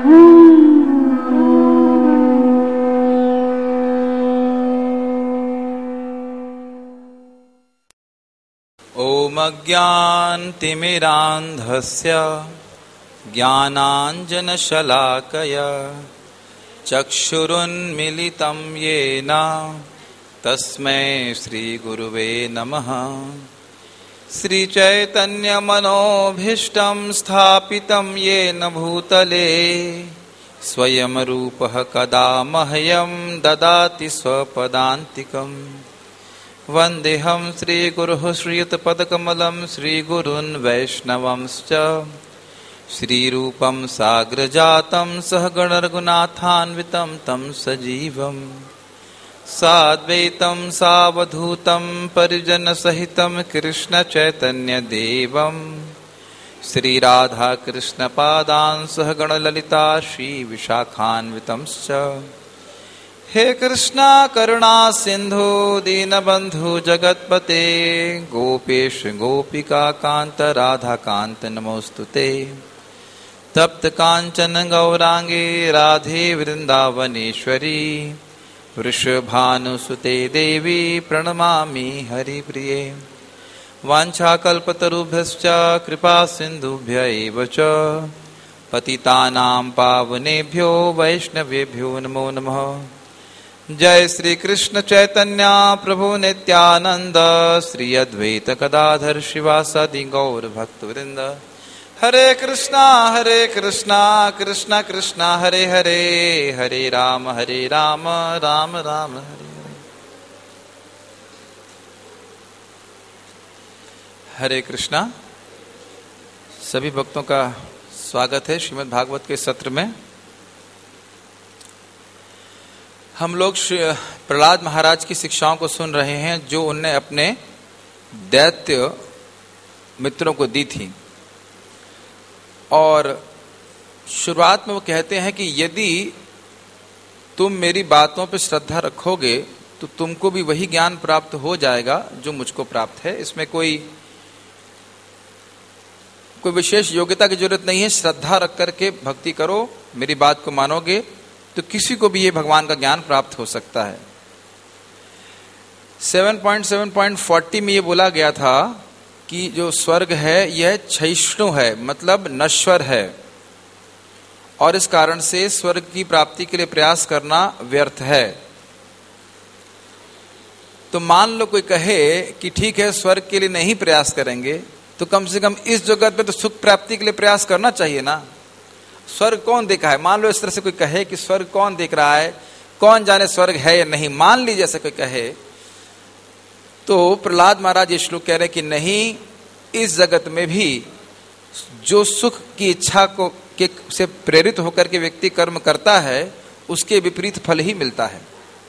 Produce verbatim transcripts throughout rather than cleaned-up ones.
ओम अज्ञानतिमिरान्धस्य ज्ञानाञ्जनशलाकया चक्षुरुन्मीलितं येन तस्मै श्रीगुरुवे नमः। श्रीचैतन्यमनोभीष्टं स्थापितं येन भूतले स्वयं रूपः कदा मह्यं ददाति स्वपदान्तिकम्। वन्देऽहं श्रीगुरुः श्रीयुतपदकमलं श्रीगुरून् वैष्णवंश्च श्रीरूपं साग्रजातं सहगणरघुनाथान्वितं तं सजीवं साद्वैतं सावधूतं परिजनसहितं कृष्णचैतन्यदेवं श्रीराधाकृष्णपादान् सहगणललिता श्रीविशाखान्वितंश्च। हे कृष्णा करुणा सिंधु दीनबंधु जगतपते गोपेश गोपिका कांत राधा कांत नमोस्तुते। तप्त कांचन गौरांगे राधे वृंदावनेश्वरी वृषभानुसुते देवी प्रणमामि हरिप्रिये। वाञ्छाकल्पतरुभ्यश्च कृपा सिन्धुभ्य एव च पतितानां पावनेभ्यो वैष्णवेभ्यो नमो नमः। जय श्री कृष्ण चैतन्य प्रभु नित्यानंद श्री अद्वैत गदाधर शिवासादि गौर भक्तवृंद। हरे कृष्णा हरे कृष्णा कृष्णा कृष्णा हरे हरे हरे राम हरे राम राम राम हरे हरे। हरे कृष्णा। सभी भक्तों का स्वागत है श्रीमद् भागवत के सत्र में। हम लोग प्रहलाद महाराज की शिक्षाओं को सुन रहे हैं जो उनने अपने दैत्य मित्रों को दी थी। और शुरुआत में वो कहते हैं कि यदि तुम मेरी बातों पर श्रद्धा रखोगे तो तुमको भी वही ज्ञान प्राप्त हो जाएगा जो मुझको प्राप्त है। इसमें कोई कोई विशेष योग्यता की जरूरत नहीं है। श्रद्धा रख करके भक्ति करो, मेरी बात को मानोगे तो किसी को भी ये भगवान का ज्ञान प्राप्त हो सकता है। सात पॉइंट सात पॉइंट चालीस में ये बोला गया था कि जो स्वर्ग है यह क्षयिष्णु है, मतलब नश्वर है, और इस कारण से स्वर्ग की प्राप्ति के लिए प्रयास करना व्यर्थ है। तो मान लो कोई कहे कि ठीक है स्वर्ग के लिए नहीं प्रयास करेंगे तो कम से कम इस जगत में तो सुख प्राप्ति के लिए प्रयास करना चाहिए ना। स्वर्ग कौन देखा है? मान लो इस तरह से कोई कहे कि स्वर्ग कौन देख रहा है, कौन जाने स्वर्ग है या नहीं। मान लीजिए ऐसे कोई कहे तो प्रहलाद महाराज ये श्लोक कह रहे कि नहीं, इस जगत में भी जो सुख की इच्छा को के से प्रेरित होकर के व्यक्ति कर्म करता है उसके विपरीत फल ही मिलता है।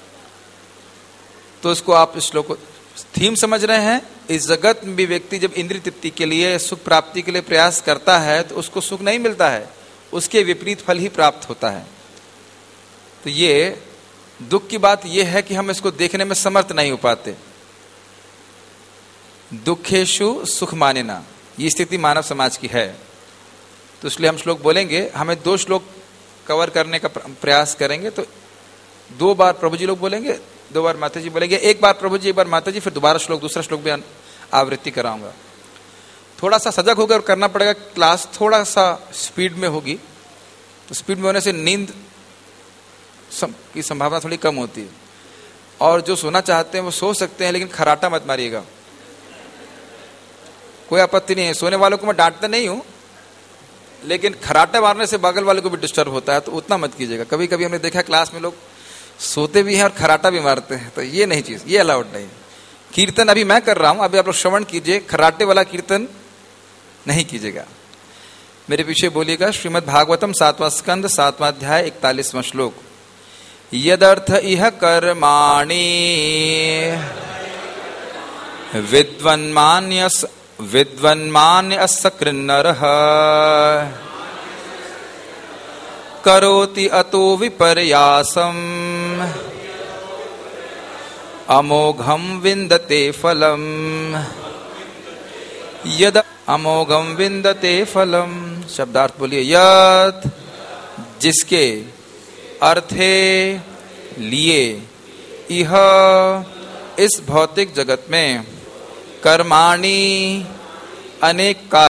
तो इसको आप इस श्लोक को थीम समझ रहे हैं। इस जगत में भी व्यक्ति जब इंद्रिय तृप्ति के लिए, सुख प्राप्ति के लिए प्रयास करता है तो उसको सुख नहीं मिलता है, उसके विपरीत फल ही प्राप्त होता है। तो ये दुख की बात यह है कि हम इसको देखने में समर्थ नहीं हो पाते। दुखेशु सुख मानेना, ये स्थिति मानव समाज की है। तो इसलिए हम श्लोक बोलेंगे, हमें दो श्लोक कवर करने का प्रयास करेंगे। तो दो बार प्रभु जी लोग बोलेंगे, दो बार माता जी बोलेंगे, एक बार प्रभु जी एक बार माता जी, फिर दोबारा श्लोक दूसरा श्लोक भी आवृत्ति कराऊंगा। थोड़ा सा सजग होकर करना पड़ेगा। क्लास थोड़ा सा स्पीड में होगी तो स्पीड में होने से नींद की संभावना थोड़ी कम होती है। और जो सोना चाहते हैं वो सो सकते हैं, लेकिन खराटा मत मारिएगा। कोई आपत्ति नहीं है, सोने वालों को मैं डांटता नहीं हूं, लेकिन खराटे मारने से बगल वाले को भी डिस्टर्ब होता है, तो उतना मत कीजिएगा। कभी कभी हमने देखा क्लास में लोग सोते भी हैं और खराटा भी मारते हैं, तो ये नहीं चीज, ये अलाउड नहीं। कीर्तन अभी मैं कर रहा हूं, अभी आप लोग श्रवण कीजिए, खराटे वाला कीर्तन नहीं कीजिएगा। मेरे पीछे बोलिएगा। श्रीमद् भागवतम सातवां स्कंद सातवां अध्याय इकतालीसवां श्लोक। यदर्थ इह कर्माणि विद्वन्मान्यस विद्वन्मान्यस्य कृन्नरः करोति अतो विपर्यासम् अमोघं विन्दते फलम्। यद अमोघं विन्दते फलम्। शब्दार्थ बोलिए। यत् जिसके अर्थे लिए यह इस भौतिक जगत में कर्माणि अनेक कार्य